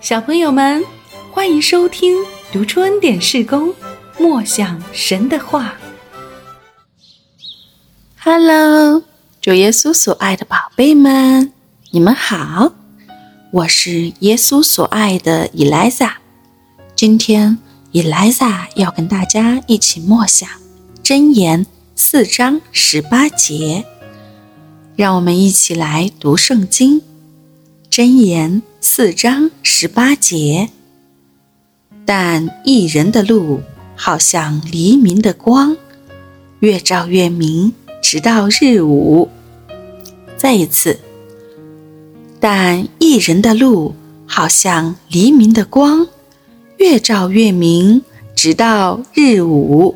小朋友们，欢迎收听读出恩典事工，默想神的话。Hello， 主耶稣所爱的宝贝们，你们好，我是耶稣所爱的以莱撒。今天以莱撒要跟大家一起默想箴言4章18节，让我们一起来读圣经。箴言4章18节，但义人的路好像黎明的光，越照越明，直到日午。再一次，但义人的路好像黎明的光，越照越明，直到日午。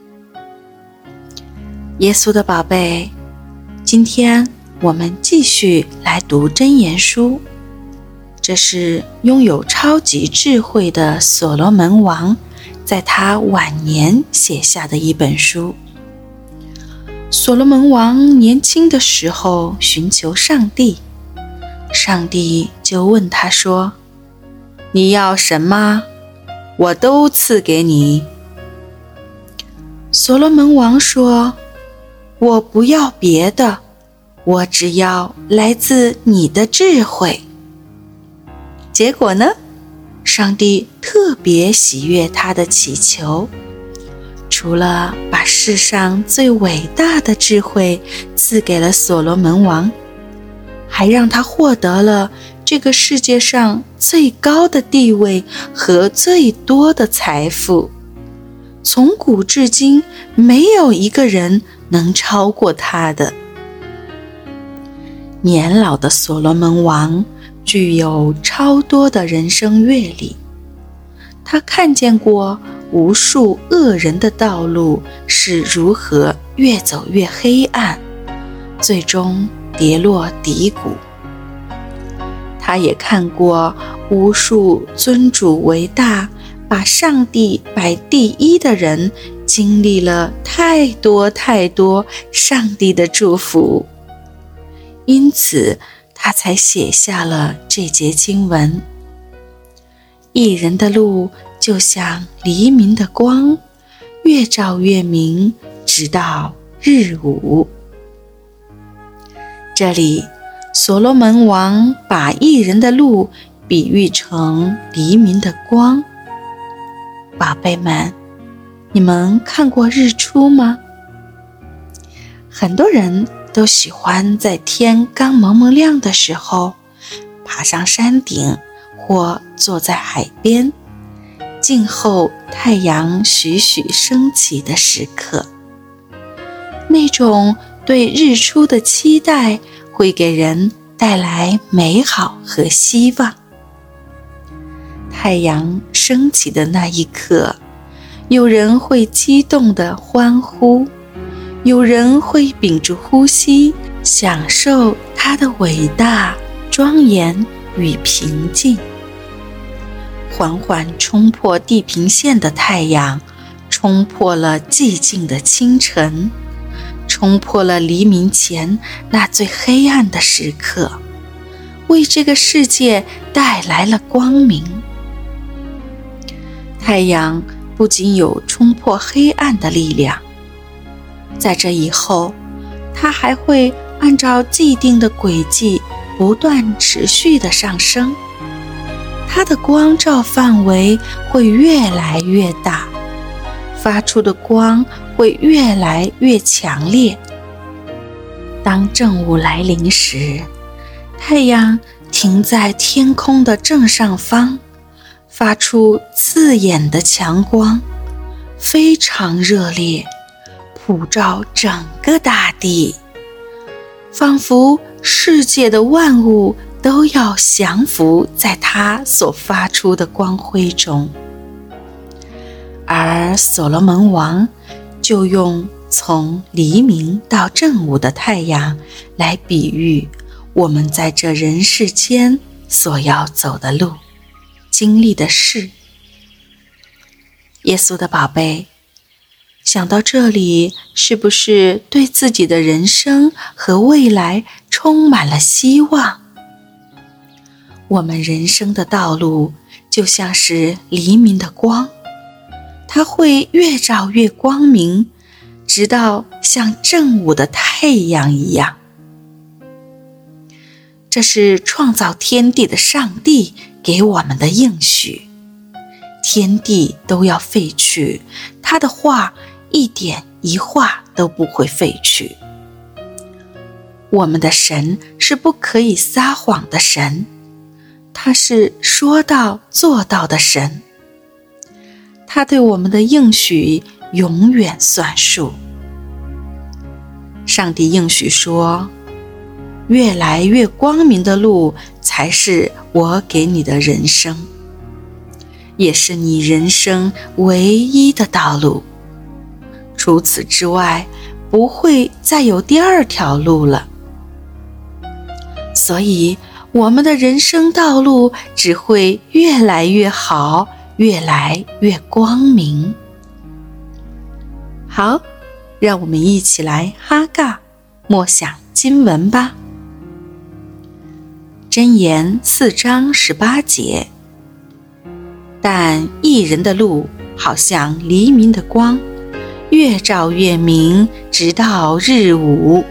耶稣的宝贝，今天我们继续来读箴言书，这是拥有超级智慧的所罗门王在他晚年写下的一本书。所罗门王年轻的时候寻求上帝，上帝就问他说：你要什么？我都赐给你。所罗门王说：我不要别的，我只要来自你的智慧。结果呢，上帝特别喜悦他的祈求，除了把世上最伟大的智慧赐给了所罗门王，还让他获得了这个世界上最高的地位和最多的财富。从古至今，没有一个人能超过他的。年老的所罗门王具有超多的人生阅历，他看见过无数恶人的道路是如何越走越黑暗，最终跌落低谷。他也看过无数尊主为大，把上帝摆第一的人经历了太多上帝的祝福，因此他才写下了这节经文：义人的路就像黎明的光，越照越明，直到日午。这里所罗门王把义人的路比喻成黎明的光。宝贝们，你们看过日出吗？很多人都喜欢在天刚蒙蒙亮的时候爬上山顶或坐在海边，静候太阳徐徐升起的时刻。那种对日出的期待会给人带来美好和希望。太阳升起的那一刻，有人会激动地欢呼，有人会屏住呼吸，享受它的伟大、庄严与平静。缓缓冲破地平线的太阳，冲破了寂静的清晨，冲破了黎明前那最黑暗的时刻，为这个世界带来了光明。太阳不仅有冲破黑暗的力量，在这以后，它还会按照既定的轨迹不断持续地上升，它的光照范围会越来越大，发出的光会越来越强烈。当正午来临时，太阳停在天空的正上方，发出刺眼的强光，非常热烈，普照整个大地，仿佛世界的万物都要降服在它所发出的光辉中。而所罗门王就用从黎明到正午的太阳来比喻我们在这人世间所要走的路，经历的事。耶稣的宝贝，想到这里，是不是对自己的人生和未来充满了希望？ 我们人生的道路就像是黎明的光，它会越照越光明，直到像正午的太阳一样。这是创造天地的上帝给我们的应许。天地都要废去，他的话一点一画都不会废去。我们的神是不可以撒谎的神，他是说到做到的神。他对我们的应许永远算数。上帝应许说，越来越光明的路才是我给你的人生，也是你人生唯一的道路。除此之外，不会再有第二条路了。所以，我们的人生道路只会越来越好，越来越光明。好，让我们一起来哈嘎默想经文吧。箴言4章18节，但义人的路好像黎明的光，越照越明，直到日午。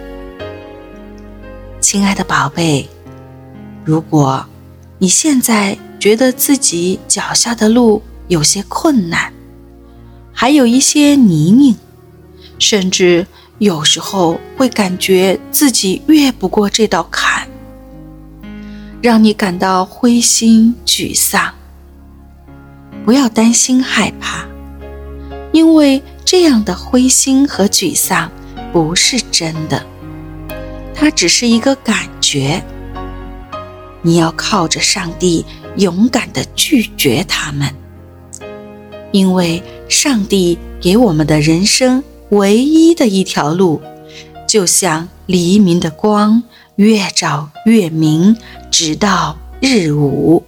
亲爱的宝贝，如果你现在觉得自己脚下的路有些困难，还有一些泥泞，甚至有时候会感觉自己越不过这道坎，让你感到灰心沮丧，不要担心害怕，因为这样的灰心和沮丧不是真的，它只是一个感觉。你要靠着上帝勇敢地拒绝它们，因为上帝给我们的人生唯一的一条路，就像黎明的光，越照越明，直到日午。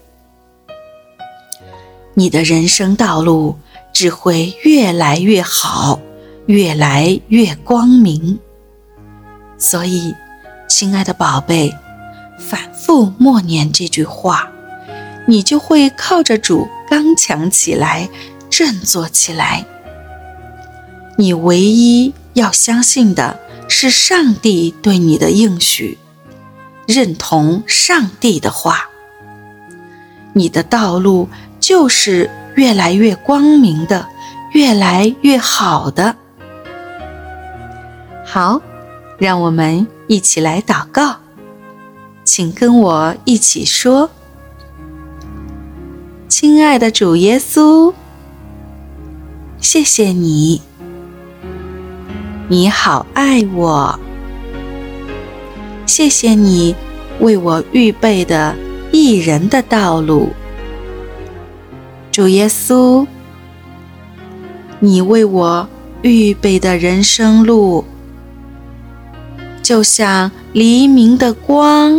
你的人生道路只会越来越好，越来越光明。所以，亲爱的宝贝，反复默念这句话，你就会靠着主刚强起来，振作起来。你唯一要相信的是上帝对你的应许，认同上帝的话。你的道路就是越来越光明的，越来越好的。好，让我们一起来祷告。请跟我一起说：亲爱的主耶稣，谢谢你，你好爱我，谢谢你为我预备的义人的道路。主耶稣，你为我预备的人生路，就像黎明的光，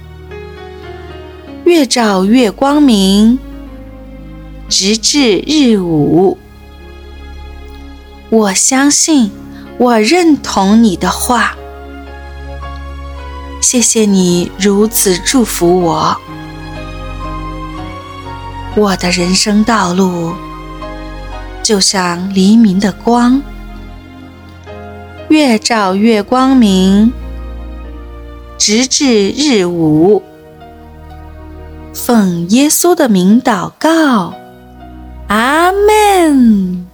越照越光明，直至日午。我相信，我认同你的话。谢谢你如此祝福我。我的人生道路就像黎明的光，越照越光明，直至日午。奉耶稣的名祷告，阿们。